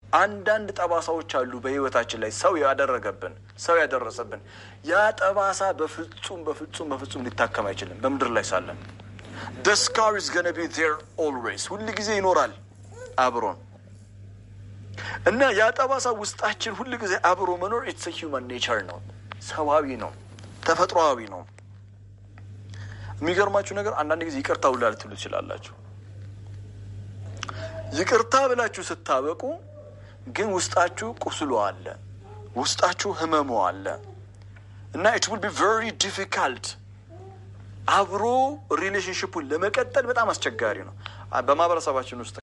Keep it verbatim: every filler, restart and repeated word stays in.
አንዳንድ ጠባሳዎች አሉ በህይወታችን ላይ ሰው ያደረገብን ሰው ያደረሰብን ያ ጠባሳ በፍጹም በፍጹም በፍጹም ሊታከም አይችልም በመድር ላይ ሳለን the scar is going to be there always ሁሉ ጊዜ ይኖራል አብሮን እና ያ ጠባሳ ውስጣችን ሁሉ ጊዜ አብሮ መኖር it's a human nature ነው ሰዋዊ ነው ተፈጥሯዊ ነው የሚገርማችሁ ነገር አንዳንድ ጊዜ ይቅርታ ሁሉ ልትሉ ትችላላችሁ ይቅርታ ብላችሁ ስታበቁ ግን ውስጣችሁ ቁስሉ አለ ውስጣችሁ ህመሙ አለ እና it will be very difficult አብሮ ሪሌሽንሺፑን ለመቀጠል በጣም አስቸጋሪ ነው በማህበረሰባችን ውስጥ